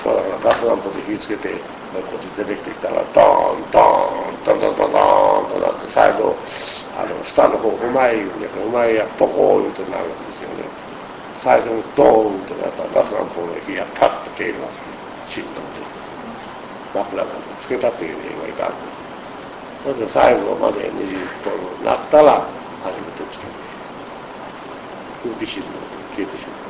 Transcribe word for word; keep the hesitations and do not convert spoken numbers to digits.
まあ、だからガスランプで火つけてこっち出てきてきたらドーンドーンドンドンドンドーンとなって再度あの下の方うまい言うんやけどうまいやポコー言うとなるんですよね。最初にドーンとなったらガスランプの火がパッと消えるわけしんどくて枕なんかつけたっていうにはいかん。それで最後までにじゅっぷんになったら初めてつけて空気振動で消えてしまう。